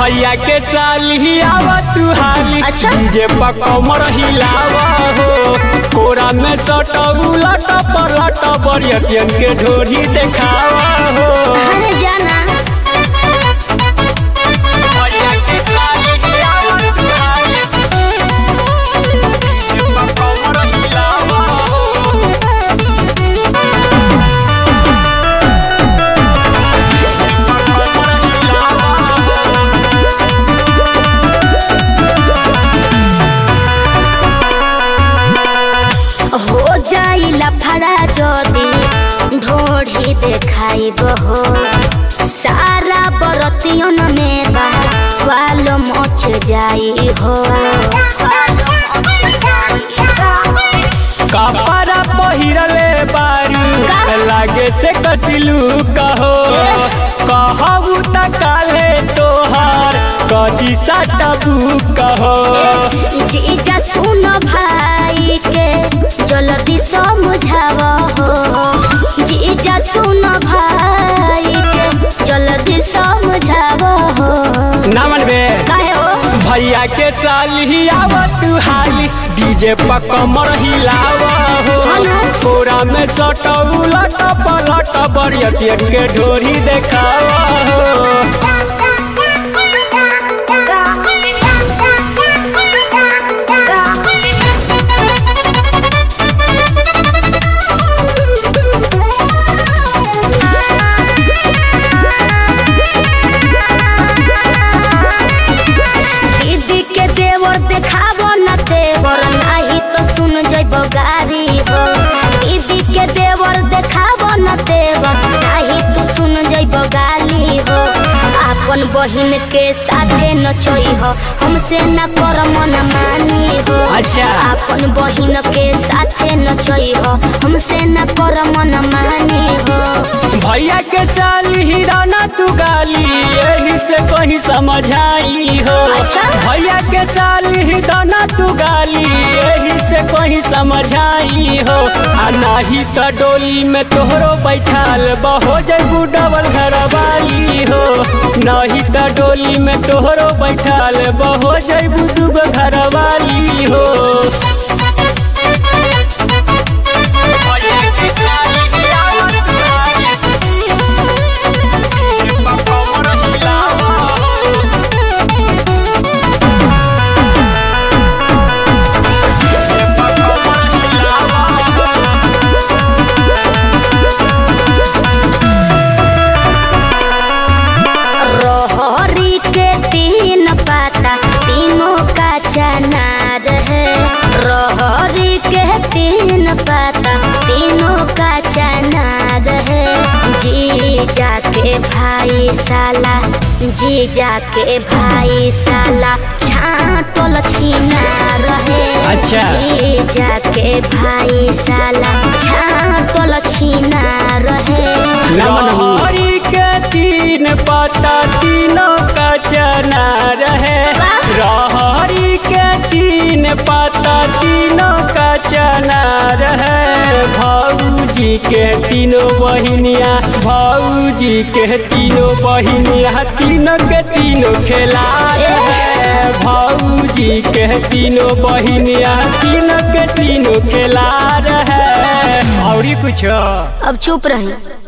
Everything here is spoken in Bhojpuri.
भैया के चाली आवा तू हाली। अच्छा। डीजे पर कमर हिलावा हो, कोरा में सटबू लट पर लट बरियतियन के ढोरी देखावा हो। अरे जाना भैया के चाली आवा तू हाली, डीजे पर कमर हिलावा हो। हो जाइला फड़ा जदी ढोढ़ी देखाइब हो, सारा बरतियन में वालो मच जाई हो। कपड़ा पहिरले बारू लागे से कसिलू कहो, कहबू त काले तोहार कदी सटबू कहो। जीजा सुन भाई के जल्दी समझाव हो, जीजा सुन भाई के जल्दी समझाव हो। ना मनबे काहे हो? भैया के साली आवा तू हाली, डीजे पर कमर हिलावा हो, कोरा में सटबू लट पलट बरियतियन के ढोरी देखावा हो। देखाबो न तेवर नाही तो सुन जइबो गारी हो। दीदी के देवर देखाबो न तेवर नाही तो सुन जइबो गाली हो। अपन बहिन के साथे नचई हो, हमसे न कर मन मानी हो। अच्छा। अपन बहिन के साथे नचई हो, हमसे न कर मन मानी हो। भैया के साली हिराना तू गाली, यही से कहीं समझाई हो। अच्छा। भैया के साली हिराना तू गाली, यही से कहीं समझाई हो। आ नाही त डोली में तोहरो बैठाल बहो जइबू डबल घर वाली हो। नहीं त डोली में तोहरो बैठाल बहो जइबू दूगो घर वाली हो। रहरी के तीन पाता तीनों का चनार है। रहरी के तीन पाता तीनों का चनार है। जीजा के भाई साला, जीजा के भाई साला छाटल छीना रहे। अच्छा। जीजा के भाई साला छाटल छीना रहे। रहरी के तीन पाता तीनों का चना रहे। रहरी के तीन पाता तीनों का चना रहे। भौजी के तीनों बहिनिया, भौजी के तीनों बहिनिया तीनों के तीनों खेला रहे। भौजी के तीनों बहिनिया तीनों के तीनों खेला रहे। और कुछ अब चुप रही।